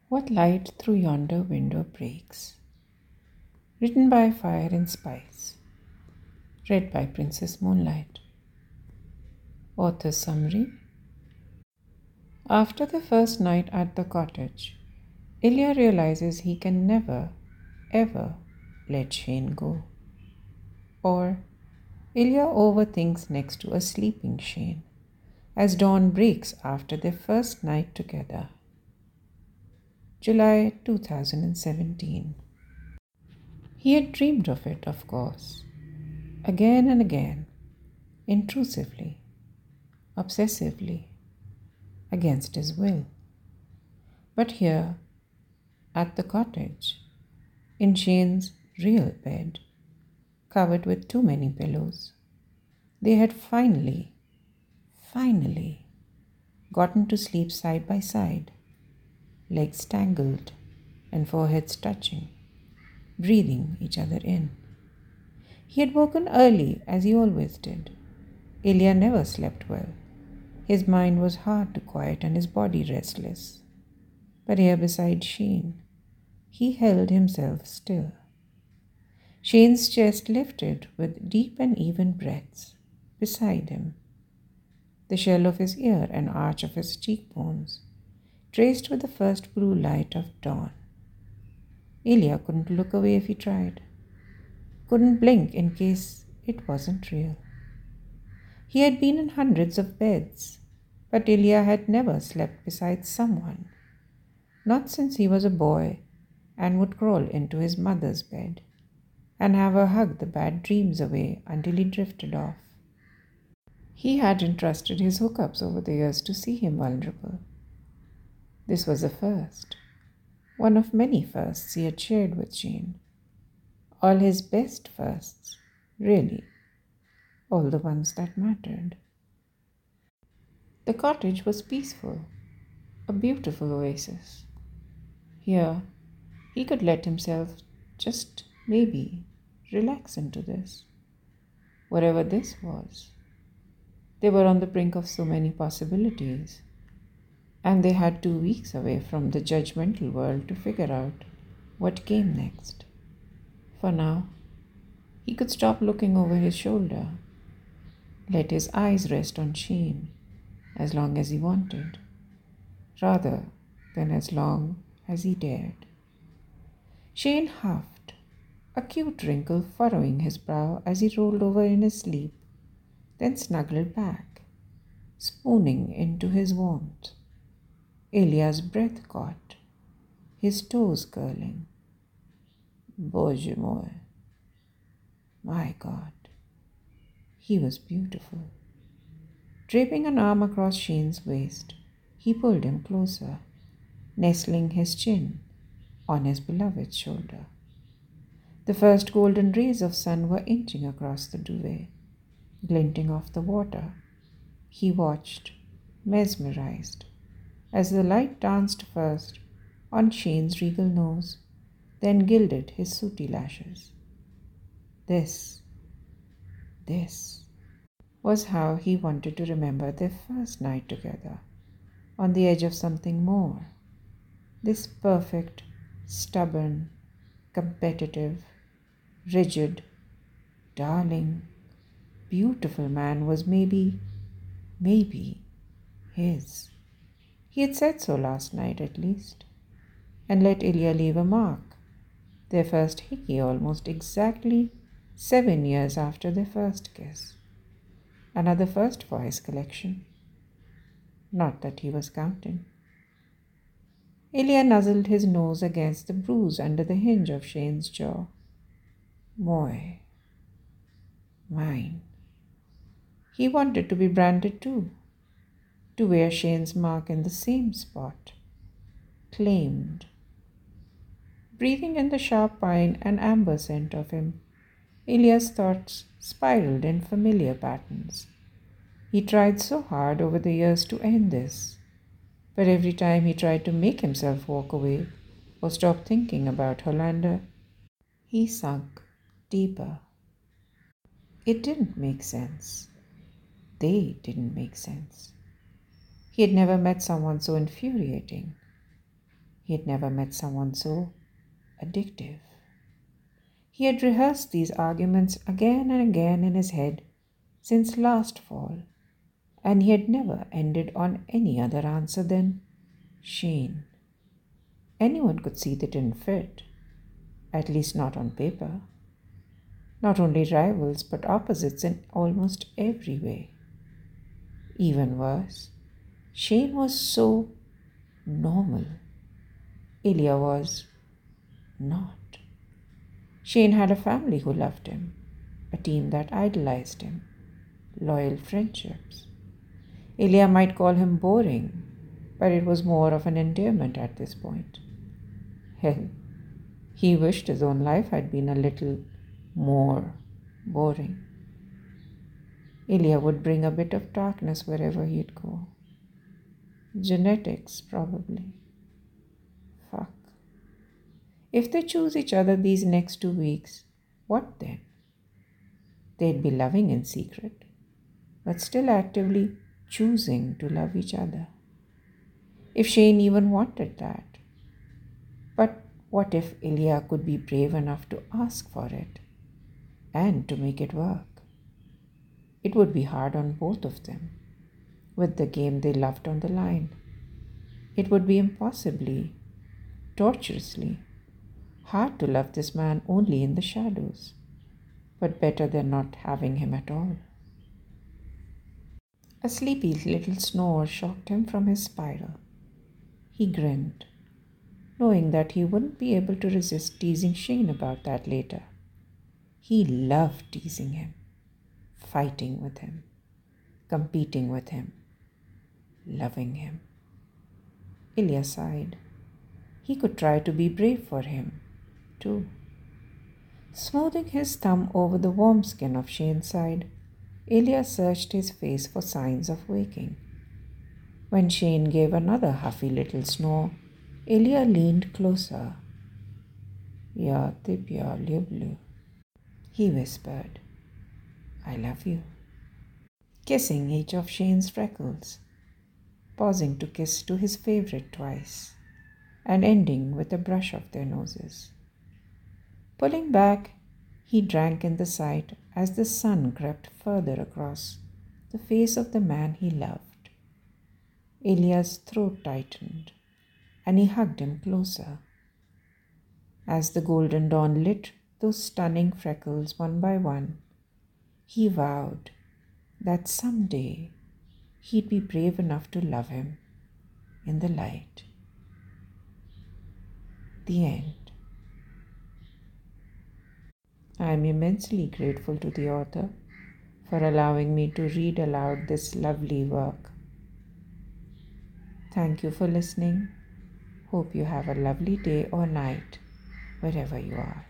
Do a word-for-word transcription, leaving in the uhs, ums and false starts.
What light through yonder window breaks? Written by Fire and Spice. Read by Princess Moonlight. Author's summary. After the first night at the cottage, Ilya realizes he can never, ever let Shane go. Or Ilya overthinks next to a sleeping Shane as dawn breaks after their first night together. July two thousand seventeen. He had dreamed of it, of course, again and again, intrusively, obsessively, against his will. But here, at the cottage, in Shane's real bed, covered with too many pillows, they had finally, finally gotten to sleep side by side, legs tangled and foreheads touching, breathing each other in. He had woken early, as he always did. Ilya never slept well. His mind was hard to quiet and his body restless. But here beside Shane, he held himself still. Shane's chest lifted with deep and even breaths beside him. The shell of his ear and arch of his cheekbones traced with the first blue light of dawn. Ilya couldn't look away if he tried, couldn't blink in case it wasn't real. He had been in hundreds of beds, but Ilya had never slept beside someone, not since he was a boy and would crawl into his mother's bed and have her hug the bad dreams away until he drifted off. He hadn't trusted his hookups over the years to see him vulnerable. This was a first, one of many firsts he had shared with Shane. All his best firsts, really, all the ones that mattered. The cottage was peaceful, a beautiful oasis. Here, he could let himself just maybe relax into this, whatever this was. They were on the brink of so many possibilities, and they had two weeks away from the judgmental world to figure out what came next. For now, he could stop looking over his shoulder, let his eyes rest on Shane as long as he wanted, rather than as long as he dared. Shane huffed, a cute wrinkle furrowing his brow as he rolled over in his sleep, then snuggled back, spooning into his warmth. Ilya's breath caught, his toes curling. Bože moj. My God. He was beautiful. Draping an arm across Shane's waist, he pulled him closer, nestling his chin on his beloved's shoulder. The first golden rays of sun were inching across the duvet, glinting off the water. He watched, mesmerized, as the light danced first on Shane's regal nose, then gilded his sooty lashes. This, this was how he wanted to remember their first night together, on the edge of something more. This perfect, stubborn, competitive, rigid, darling, beautiful man was maybe, maybe his. He had said so last night at least, and let Ilya leave a mark. Their first hickey almost exactly seven years after their first kiss. Another first for his collection. Not that he was counting. Ilya nuzzled his nose against the bruise under the hinge of Shane's jaw. Moi. Mine. He wanted to be branded too, to wear Shane's mark in the same spot. Claimed. Breathing in the sharp pine and amber scent of him, Ilya's thoughts spiraled in familiar patterns. He tried so hard over the years to end this, but every time he tried to make himself walk away or stop thinking about Hollander, he sunk deeper. It didn't make sense. They didn't make sense. He had never met someone so infuriating. He had never met someone so addictive. He had rehearsed these arguments again and again in his head since last fall, and he had never ended on any other answer than Shane. Anyone could see they didn't fit, at least not on paper. Not only rivals, but opposites in almost every way. Even worse, Shane was so normal. Ilya was not. Shane had a family who loved him, a team that idolized him, loyal friendships. Ilya might call him boring, but it was more of an endearment at this point. Hell, he wished his own life had been a little more boring. Ilya would bring a bit of darkness wherever he'd go. Genetics, probably. Fuck. If they choose each other these next two weeks, what then? They'd be loving in secret, but still actively choosing to love each other. If Shane even wanted that. But what if Ilya could be brave enough to ask for it and to make it work? It would be hard on both of them, with the game they loved on the line. It would be impossibly, torturously, hard to love this man only in the shadows, but better than not having him at all. A sleepy little snore shocked him from his spiral. He grinned, knowing that he wouldn't be able to resist teasing Shane about that later. He loved teasing him, fighting with him, competing with him, loving him. Ilya sighed. He could try to be brave for him, too. Smoothing his thumb over the warm skin of Shane's side, Ilya searched his face for signs of waking. When Shane gave another huffy little snore, Ilya leaned closer. "Ya tipya liblu," he whispered. "I love you," kissing each of Shane's freckles, pausing to kiss to his favorite twice, and ending with a brush of their noses. Pulling back, he drank in the sight as the sun crept further across the face of the man he loved. Ilya's throat tightened, and he hugged him closer. As the golden dawn lit those stunning freckles one by one, he vowed that someday he'd be brave enough to love him in the light. The end. I am immensely grateful to the author for allowing me to read aloud this lovely work. Thank you for listening. Hope you have a lovely day or night wherever you are.